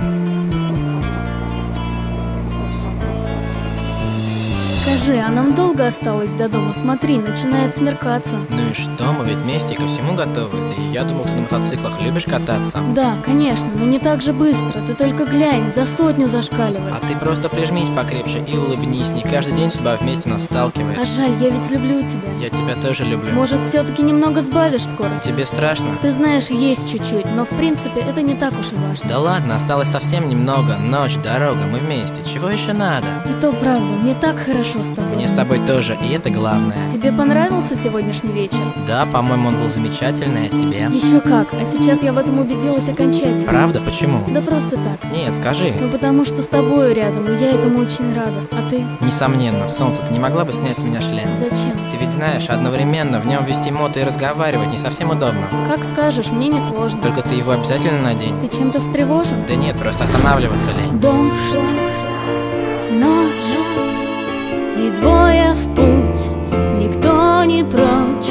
Скажи, а нам долго осталось до дома? Смотри, начинает смеркаться. Ну и что, мы ведь вместе ко всему готовы. Да и я думал, ты на мотоциклах любишь кататься. Да, конечно, но не так же быстро. Ты только глянь, за 100 зашкаливает. А ты просто прижмись покрепче и улыбнись. Не каждый день судьба вместе нас сталкивает. А жаль, я ведь люблю тебя. Я тебя тоже люблю. Может, все-таки немного сбавишь скорость? Тебе страшно? Ты знаешь, есть чуть-чуть, но в принципе это не так уж и важно. Да ладно, осталось совсем немного. Ночь, дорога, мы вместе. Чего еще надо? И то правда, мне так хорошо с тобой. Мне с тобой тоже, и это главное. Тебе понравился сегодняшний вечер? Да, по-моему, он был замечательный, а тебе? Еще как, а сейчас я в этом убедилась окончательно. Правда? Почему? Да просто так. Нет, скажи. Ну потому что с тобою рядом, и я этому очень рада. А ты? Несомненно, солнце, ты не могла бы снять с меня шлем? Зачем? Ты ведь знаешь, одновременно в нем вести мото и разговаривать не совсем удобно. Как скажешь, мне не сложно. Только ты его обязательно надень. Ты чем-то встревожен? Да нет, просто останавливаться лень. Дождь, ночь и двое в путь, никто не прочь,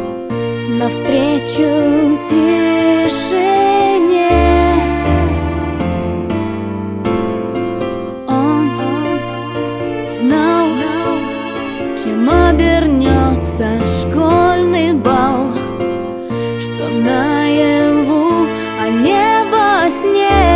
навстречу тишине. Он знал, чем обернется школьный бал, что наяву, а не во сне.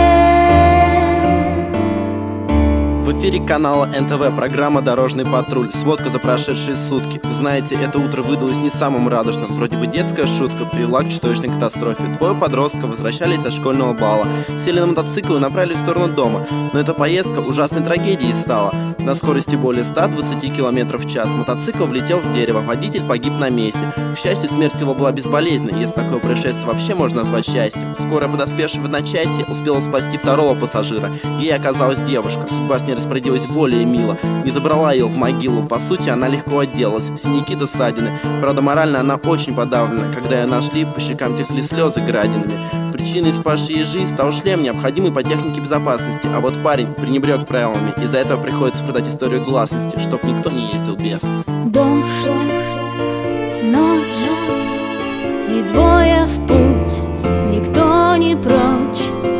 В эфире канала НТВ программа «Дорожный патруль». Сводка за прошедшие сутки. Вы знаете, это утро выдалось не самым радужным. Вроде бы детская шутка привела к чудовищной катастрофе. Двое подростков возвращались со школьного бала, сели на мотоцикл и направились в сторону дома. Но эта поездка ужасной трагедией стала. На скорости более 120 км в час мотоцикл влетел в дерево, водитель погиб на месте. К счастью, смерть его была безболезненной, если такое происшествие вообще можно назвать счастьем. Скорая, подоспевшая в одночасье, успела спасти второго пассажира. Ей оказалась девушка. Судьба с ней распорядилась более мило. Не забрала ее в могилу. По сути, она легко отделалась. Синяки до ссадины. Правда, морально она очень подавлена. Когда ее нашли, по щекам текли слезы градинами. Причиной спасшей ей жизнь стал шлем, необходимый по технике безопасности. А вот парень пренебрег правилами. Из-за этого приходится продать историю гласности, чтоб никто не ездил без. Дождь, ночь и двое в путь, никто не прочь,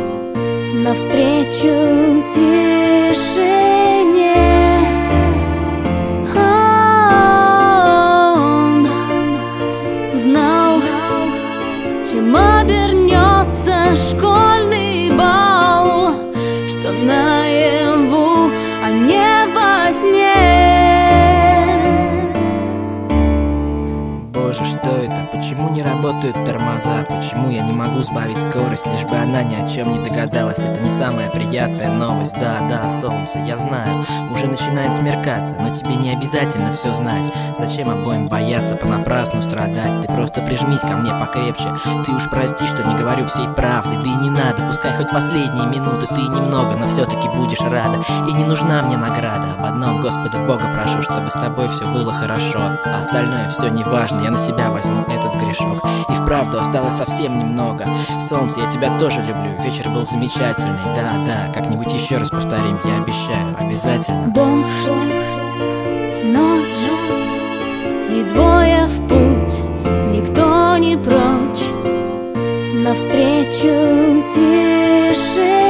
навстречу тишине. Он знал, чем обернется школьный бал, что наяву, а не во сне. Боже, что это? Почему не работают тормоза? Почему я не могу сбавить скорость, лишь бы она ни о чем не догадалась? Это не самая приятная новость. Да, солнце, я знаю, уже начинает смеркаться, но тебе не обязательно все знать. Зачем обоим бояться, понапрасну страдать? Ты просто прижмись ко мне покрепче. Ты уж прости, что не говорю всей правды. Да и не надо, пускай хоть последние минуты ты немного, но все-таки будешь рада. И не нужна мне награда. Об одном Господа Бога прошу, чтобы с тобой все было хорошо. А остальное все не важно, я на себя возьму этот грешок. И вправду осталось совсем немного. Солнце, я тебя тоже люблю. Вечер был замечательный. Да, как-нибудь еще раз повторим, я обещаю, обязательно. Дождь, ночь и двое в путь, никто не прочь, навстречу тишине.